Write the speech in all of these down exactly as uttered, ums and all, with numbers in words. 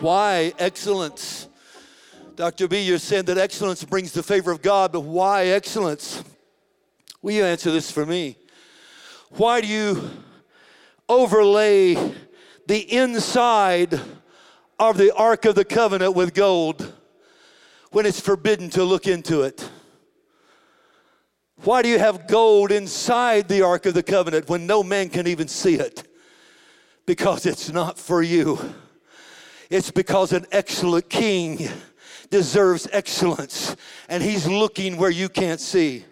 Why excellence? Doctor B, you're saying that excellence brings the favor of God, but why excellence? Will you answer this for me? Why do you overlay the inside of the Ark of the Covenant with gold when it's forbidden to look into it? Why do you have gold inside the Ark of the Covenant when no man can even see it? Because it's not for you. It's because an excellent king deserves excellence, and he's looking where you can't see.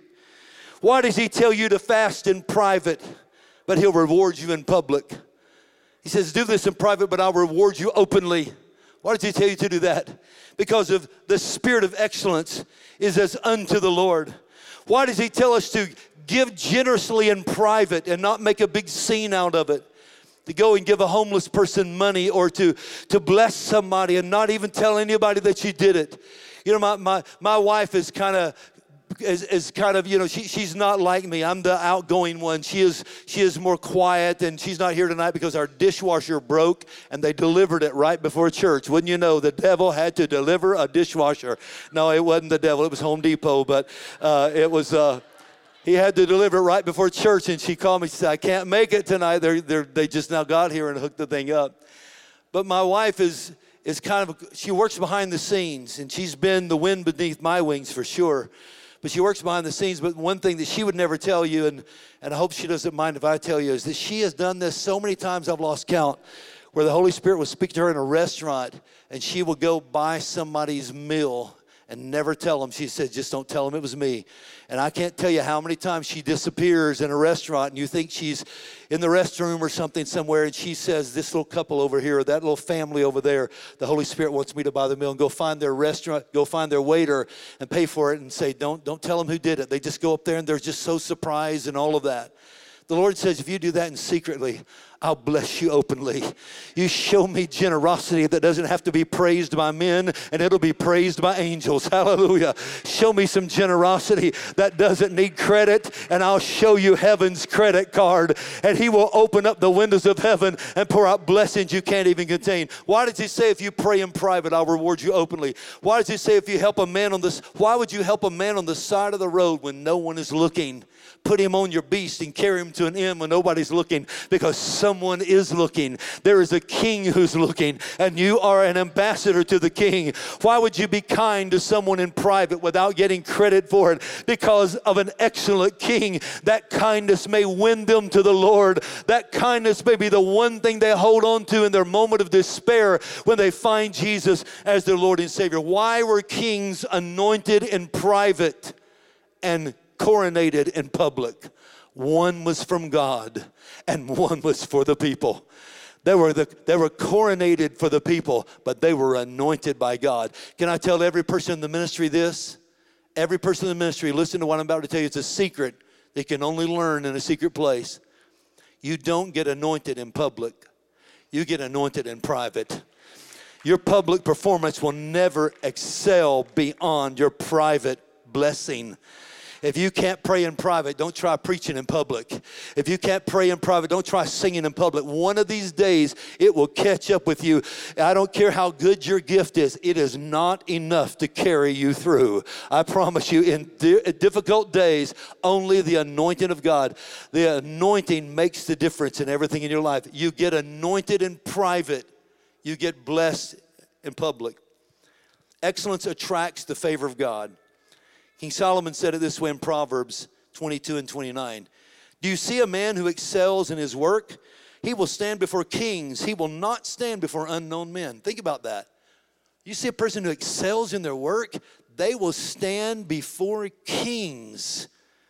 Why does he tell you to fast in private, but he'll reward you in public? He says, do this in private, but I'll reward you openly. Why does he tell you to do that? Because of the spirit of excellence is as unto the Lord. Why does he tell us to give generously in private and not make a big scene out of it? To go and give a homeless person money, or to, to bless somebody and not even tell anybody that you did it. You know, my, my, my wife is kind of, is, is kind of, you know, she, she's not like me. I'm the outgoing one. She is, she is more quiet, and she's not here tonight because our dishwasher broke and they delivered it right before church. Wouldn't you know, the devil had to deliver a dishwasher. No, it wasn't the devil. It was Home Depot, but uh, it was... Uh, He had to deliver it right before church, and she called me. She said, I can't make it tonight. They're, they're, they just now got here and hooked the thing up. But my wife is, is kind of, she works behind the scenes, and she's been the wind beneath my wings for sure. But she works behind the scenes. But one thing that she would never tell you, and, and I hope she doesn't mind if I tell you, is that she has done this so many times I've lost count, where the Holy Spirit will speak to her in a restaurant, and she will go buy somebody's meal and never tell them. She said, just don't tell them it was me. And I can't tell you how many times she disappears in a restaurant, and you think she's in the restroom or something somewhere, and she says, this little couple over here, or that little family over there, the Holy Spirit wants me to buy the meal, and go find their restaurant, go find their waiter and pay for it, and say, don't, don't tell them who did it. They just go up there and they're just so surprised and all of that. The Lord says, if you do that in secretly, I'll bless you openly. You show me generosity that doesn't have to be praised by men, and it'll be praised by angels. Hallelujah. Show me some generosity that doesn't need credit, and I'll show you heaven's credit card, and he will open up the windows of heaven and pour out blessings you can't even contain. Why does he say if you pray in private, I'll reward you openly? Why does he say if you help a man on this, why would you help a man on the side of the road when no one is looking? Put him on your beast and carry him to an inn when nobody's looking, because someone is looking. There is a king who's looking, and you are an ambassador to the king. Why would you be kind to someone in private without getting credit for it? Because of an excellent king. That kindness may win them to the Lord. That kindness may be the one thing they hold on to in their moment of despair when they find Jesus as their Lord and Savior. Why were kings anointed in private and coronated in public? One was from God and one was for the people. They were, the, they were coronated for the people, but they were anointed by God. Can I tell every person in the ministry this? Every person in the ministry, listen to what I'm about to tell you. It's a secret they can only learn in a secret place. You don't get anointed in public. You get anointed in private. Your public performance will never excel beyond your private blessing. If you can't pray in private, don't try preaching in public. If you can't pray in private, don't try singing in public. One of these days, it will catch up with you. I don't care how good your gift is. It is not enough to carry you through. I promise you, in di- difficult days, only the anointing of God, the anointing makes the difference in everything in your life. You get anointed in private. You get blessed in public. Excellence attracts the favor of God. King Solomon said it this way in Proverbs twenty-two and twenty-nine. Do you see a man who excels in his work? He will stand before kings. He will not stand before unknown men. Think about that. You see a person who excels in their work, they will stand before kings.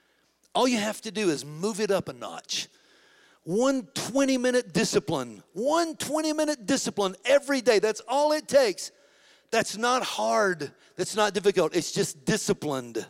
All you have to do is move it up a notch. One twenty-minute discipline. One twenty-minute discipline every day. That's all it takes. That's not hard. That's not difficult. It's just disciplined.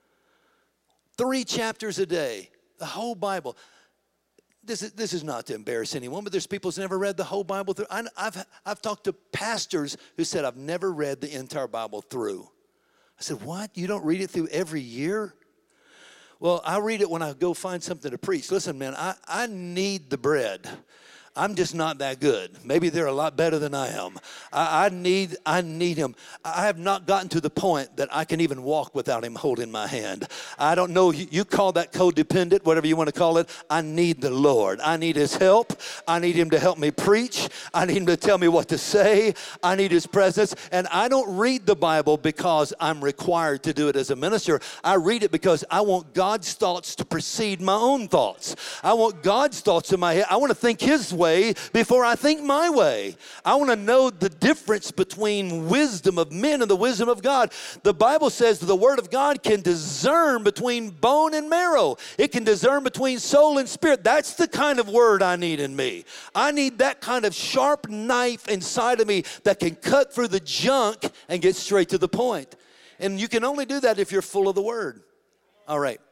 Three chapters a day. The whole Bible. This is, this is not to embarrass anyone, but there's people who's never read the whole Bible through. I, I've, I've talked to pastors who said, I've never read the entire Bible through. I said, what? You don't read it through every year? Well, I read it when I go find something to preach. Listen, man, I, I need the bread. I'm just not that good. Maybe they're a lot better than I am. I, I need I need him. I have not gotten to the point that I can even walk without him holding my hand. I don't know, you, you call that codependent, whatever you want to call it. I need the Lord. I need his help. I need him to help me preach. I need him to tell me what to say. I need his presence. And I don't read the Bible because I'm required to do it as a minister. I read it because I want God's thoughts to precede my own thoughts. I want God's thoughts in my head. I want to think his way before I think my way. I want to know the difference between wisdom of men and the wisdom of God. The Bible says the word of God can discern between bone and marrow. It can discern between soul and spirit. That's the kind of word I need in me. I need that kind of sharp knife inside of me that can cut through the junk and get straight to the point. And you can only do that if you're full of the word. All right.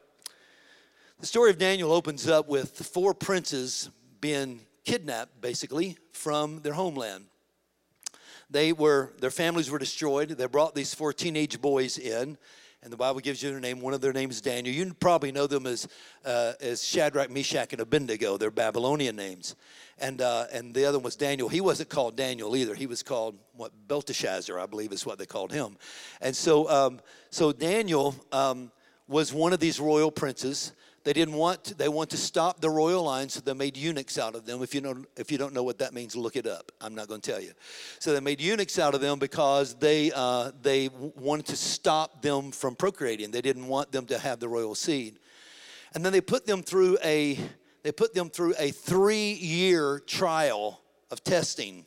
The story of Daniel opens up with four princes being kidnapped, basically, from their homeland. They were, their families were destroyed. They brought these four teenage boys in, and the Bible gives you their name. One of their names is Daniel. You probably know them as uh, as Shadrach, Meshach, and Abednego. They're Babylonian names. And uh, and the other one was Daniel. He wasn't called Daniel either. He was called, what, Belteshazzar, I believe is what they called him. And so, um, so Daniel um, was one of these royal princes. They didn't want to, they want to stop the royal line, so they made eunuchs out of them. If you know, if you don't know what that means, look it up. I'm not going to tell you. So they made eunuchs out of them because they uh, they wanted to stop them from procreating. They didn't want them to have the royal seed. And then they put them through a they put them through a three-year trial of testing.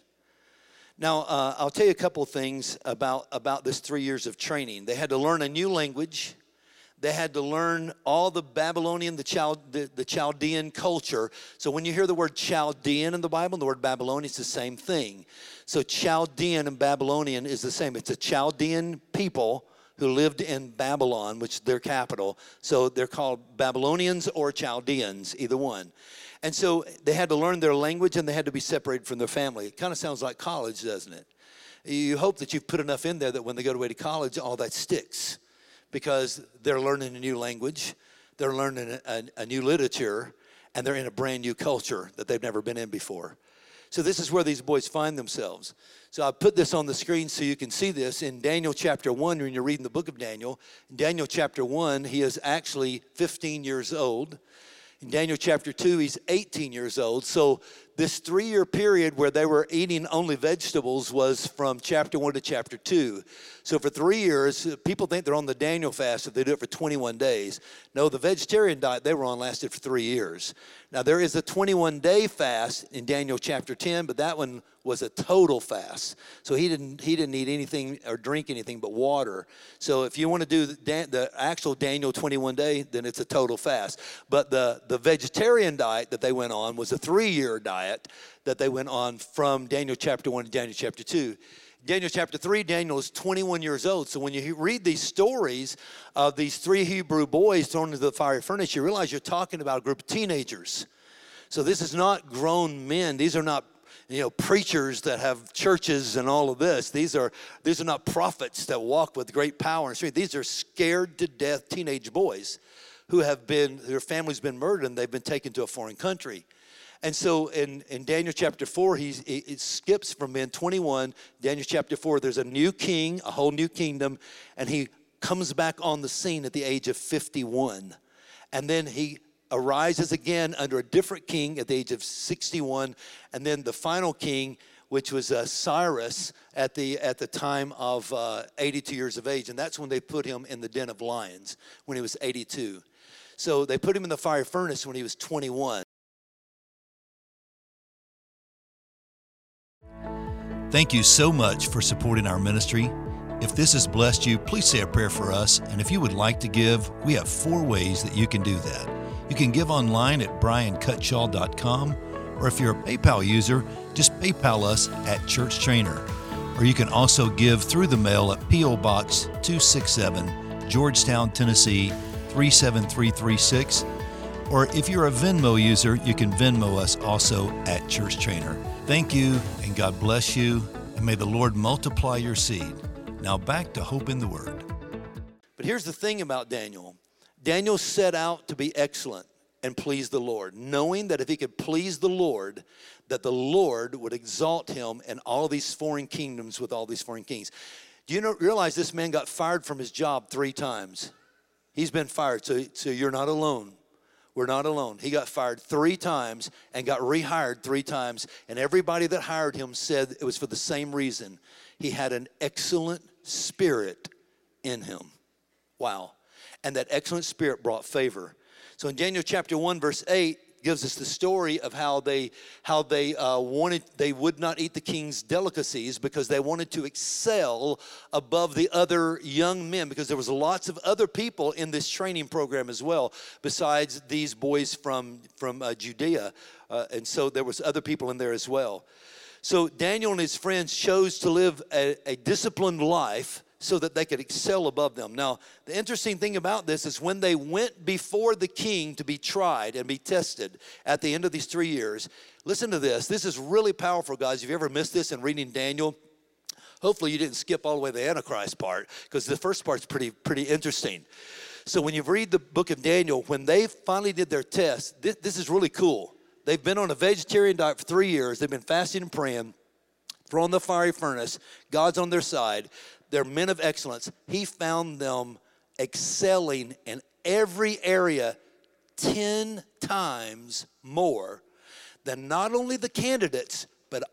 Now, uh, I'll tell you a couple of things about about this three years of training. They had to learn a new language. They had to learn all the Babylonian, the, Chal, the, the Chaldean culture. So when you hear the word Chaldean in the Bible, and the word Babylonian, it's the same thing. So Chaldean and Babylonian is the same. It's a Chaldean people who lived in Babylon, which is their capital. So they're called Babylonians or Chaldeans, either one. And so they had to learn their language, and they had to be separated from their family. It kind of sounds like college, doesn't it? You hope that you've put enough in there that when they go away to college, all that sticks. Because they're learning a new language, they're learning a, a, a new literature, and they're in a brand new culture that they've never been in before. So this is where these boys find themselves. So I put this on the screen so you can see this. In Daniel chapter one, when you're reading the book of Daniel, in Daniel chapter one, he is actually fifteen years old. In Daniel chapter two, he's eighteen years old. So this three-year period where they were eating only vegetables was from chapter one to chapter two. So for three years, people think they're on the Daniel fast if they do it for twenty-one days. No, the vegetarian diet they were on lasted for three years. Now, there is a twenty-one day fast in Daniel chapter ten, but that one was a total fast. So he didn't he didn't eat anything or drink anything but water. So if you want to do the, the actual Daniel twenty-one day, then it's a total fast. But the, the vegetarian diet that they went on was a three-year diet that they went on from Daniel chapter one to Daniel chapter two. Daniel chapter three, Daniel is twenty-one years old. So when you read these stories of these three Hebrew boys thrown into the fiery furnace, you realize you're talking about a group of teenagers. So this is not grown men. These are not, you know, preachers that have churches and all of this. These are these are not prophets that walk with great power and strength. These are scared to death teenage boys who have been, their family's been murdered and they've been taken to a foreign country. And so in, in Daniel chapter four, he it skips from being twenty-one. Daniel chapter four, there's a new king, a whole new kingdom, and he comes back on the scene at the age of fifty-one. And then he arises again under a different king at the age of sixty-one. And then the final king, which was uh, Cyrus, at the at the time of uh, eighty-two years of age. And that's when they put him in the den of lions, when he was eighty-two. So they put him in the fire furnace when he was twenty-one. Thank you so much for supporting our ministry. If this has blessed you, please say a prayer for us. And if you would like to give, we have four ways that you can do that. You can give online at brian cutshaw dot com, or if you're a PayPal user, just PayPal us at Church Trainer. Or you can also give through the mail at P O Box two sixty-seven, Georgetown, Tennessee three seven three three six. Or if you're a Venmo user, you can Venmo us also at Church Trainer. Thank you, and God bless you, and may the Lord multiply your seed. Now back to Hope in the Word. But here's the thing about Daniel. Daniel set out to be excellent. and please the Lord, knowing that if he could please the Lord, that the Lord would exalt him in all these foreign kingdoms with all these foreign kings. Do you know, realize this man got fired from his job three times? He's been fired, so, so you're not alone. We're not alone. He got fired three times and got rehired three times, and everybody that hired him said it was for the same reason. He had an excellent spirit in him. Wow. And that excellent spirit brought favor. So in Daniel chapter one, verse eight, gives us the story of how they how they uh, wanted they would not eat the king's delicacies because they wanted to excel above the other young men, because there was lots of other people in this training program as well besides these boys from from uh, Judea, uh, and so there was other people in there as well. So Daniel and his friends chose to live a, a disciplined life so that they could excel above them. Now, the interesting thing about this is when they went before the king to be tried and be tested at the end of these three years, listen to this. This is really powerful, guys. If you ever missed this in reading Daniel, hopefully you didn't skip all the way to the Antichrist part, because the first part's pretty, pretty interesting. So when you read the book of Daniel, when they finally did their test, this, this is really cool. They've been on a vegetarian diet for three years. They've been fasting and praying, thrown in the fiery furnace. God's on their side. They're men of excellence. He found them excelling in every area ten times more than not only the candidates, but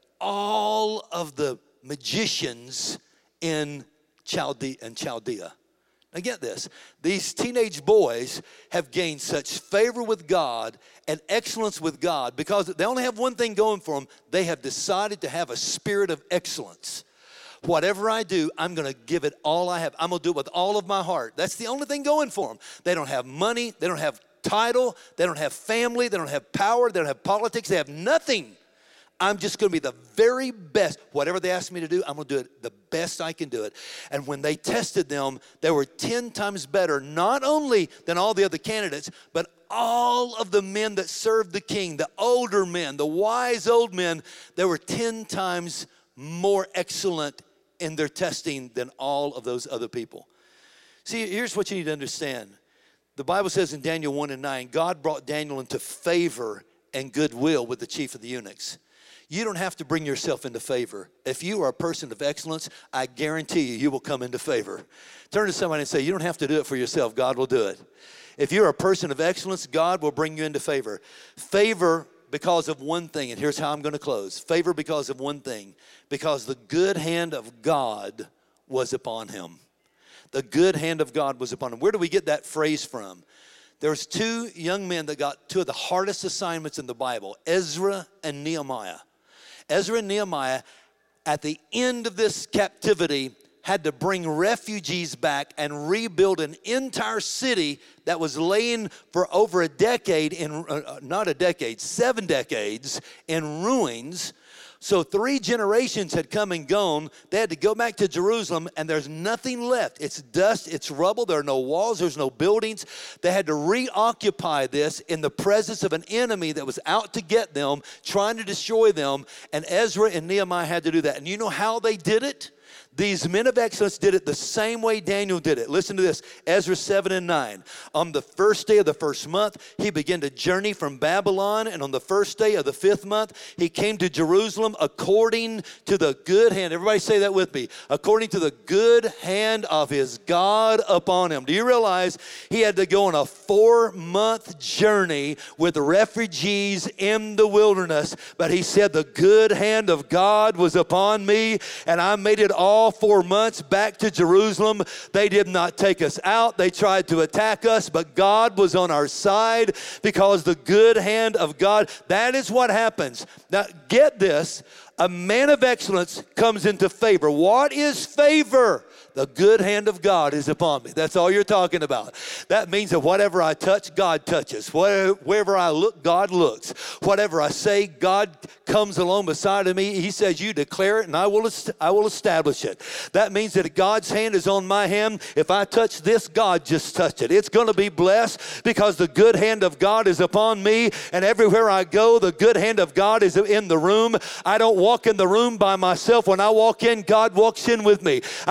all of the magicians in Chaldea and Chaldea. Now get this. These teenage boys have gained such favor with God and excellence with God because they only have one thing going for them. They have decided to have a spirit of excellence. Whatever I do, I'm going to give it all I have. I'm going to do it with all of my heart. That's the only thing going for them. They don't have money. They don't have title. They don't have family. They don't have power. They don't have politics. They have nothing. I'm just going to be the very best. Whatever they ask me to do, I'm going to do it the best I can do it. And when they tested them, they were ten times better, not only than all the other candidates, but all of the men that served the king, the older men, the wise old men, they were ten times more excellent in their testing than all of those other people. See, here's what you need to understand. The Bible says in Daniel one and nine, God brought Daniel into favor and goodwill with the chief of the eunuchs. You don't have to bring yourself into favor. If you are a person of excellence, I guarantee you, you will come into favor. Turn to somebody and say, you don't have to do it for yourself. God will do it. If you're a person of excellence, God will bring you into favor. Favor because of one thing, and here's how I'm going to close. Favor because of one thing, because the good hand of God was upon him. The good hand of God was upon him. Where do we get that phrase from? There's two young men that got two of the hardest assignments in the Bible, Ezra and Nehemiah. Ezra and Nehemiah, at the end of this captivity, had to bring refugees back and rebuild an entire city that was laying for over a decade, in uh, not a decade, seven decades in ruins. So three generations had come and gone. They had to go back to Jerusalem, and there's nothing left. It's dust, it's rubble. There are no walls, there's no buildings. They had to reoccupy this in the presence of an enemy that was out to get them, trying to destroy them. And Ezra and Nehemiah had to do that. And you know how they did it? These men of excellence did it the same way Daniel did it. Listen to this, Ezra seven and nine. On the first day of the first month, he began to journey from Babylon. And on the first day of the fifth month, he came to Jerusalem according to the good hand. Everybody say that with me. According to the good hand of his God upon him. Do you realize he had to go on a four-month journey with refugees in the wilderness? But he said, the good hand of God was upon me, and I made it all four months back to Jerusalem. They did not take us out. They tried to attack us, but God was on our side because the good hand of God, that is what happens. Now, get this. A man of excellence comes into favor. What is favor? The good hand of God is upon me. That's all you're talking about. That means that whatever I touch, God touches. Wherever I look, God looks. Whatever I say, God comes along beside of me. He says, you declare it, and I will, I will establish it. That means that God's hand is on my hand. If I touch this, God just touched it. It's going to be blessed because the good hand of God is upon me, and everywhere I go, the good hand of God is in the room. I don't walk in the room by myself. When I walk in, God walks in with me. I go into the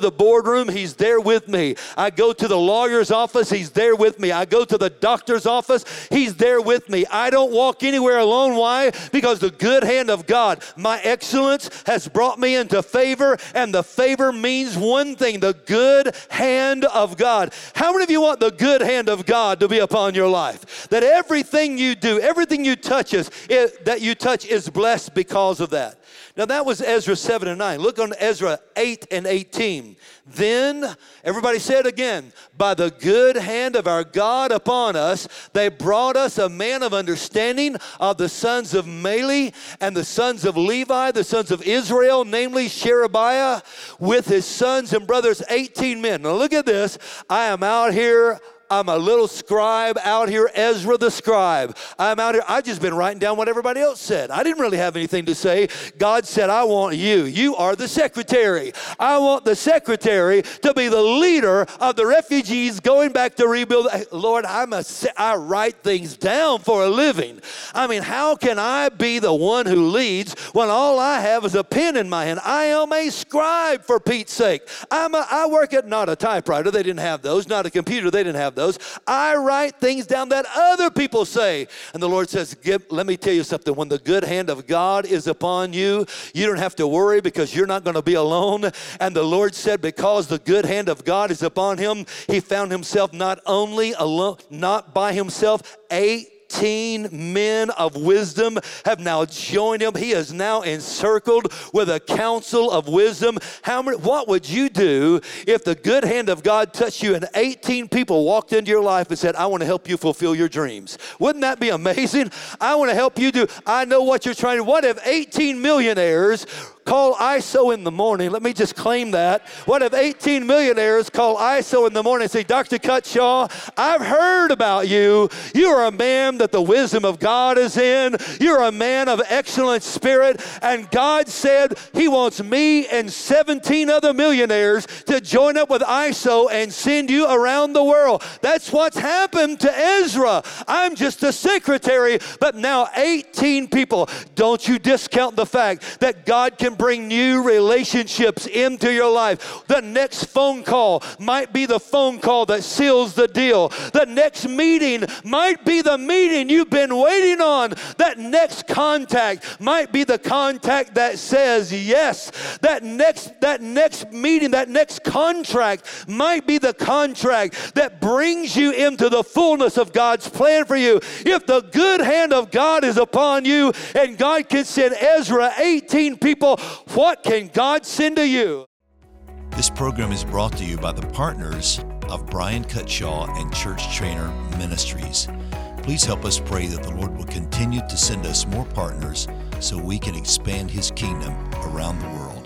the boardroom, he's there with me. I go to the lawyer's office, he's there with me. I go to the doctor's office, he's there with me. I don't walk anywhere alone. Why? Because the good hand of God, my excellence, has brought me into favor, and the favor means one thing, the good hand of God. How many of you want the good hand of God to be upon your life? That everything you do, everything you touch is, it, that you touch is blessed because of that. Now that was Ezra seven and nine. Look on Ezra eight and eighteen. Then, everybody say it again, by the good hand of our God upon us, they brought us a man of understanding of the sons of Mali and the sons of Levi, the sons of Israel, namely Sherebiah, with his sons and brothers, eighteen men. Now look at this. I am out here. I'm a little scribe out here, Ezra the scribe. I'm out here. I've just been writing down what everybody else said. I didn't really have anything to say. God said, I want you. You are the secretary. I want the secretary to be the leader of the refugees going back to rebuild. Lord, I'm a, I write things down for a living. I mean, how can I be the one who leads when all I have is a pen in my hand? I am a scribe, for Pete's sake. I'm a, I work at not a typewriter. They didn't have those. Not a computer. They didn't have those. I write things down that other people say. And the Lord says, Give, let me tell you something. When the good hand of God is upon you, you don't have to worry because you're not going to be alone. And the Lord said, because the good hand of God is upon him, he found himself not only alone, not by himself, eighteen men of wisdom have now joined him. He is now encircled with a council of wisdom. How many, what would you do if the good hand of God touched you and eighteen people walked into your life and said, I want to help you fulfill your dreams? Wouldn't that be amazing? I want to help you do, I know what you're trying to, what if eighteen millionaires call I S O in the morning? Let me just claim that. What if eighteen millionaires call I S O in the morning and say, Doctor Cutshaw, I've heard about you. You are a man that the wisdom of God is in. You're a man of excellent spirit. And God said he wants me and seventeen other millionaires to join up with I S O and send you around the world. That's what's happened to Ezra. I'm just a secretary, but now eighteen people. Don't you discount the fact that God can bring new relationships into your life. The next phone call might be the phone call that seals the deal. The next meeting might be the meeting you've been waiting on. That next contact might be the contact that says yes. That next, that next meeting, that next contract might be the contract that brings you into the fullness of God's plan for you. If the good hand of God is upon you and God can send Ezra eighteen people, what can God send to you? This program is brought to you by the partners of Brian Cutshaw and Church Trainer Ministries. Please help us pray that the Lord will continue to send us more partners so we can expand his kingdom around the world.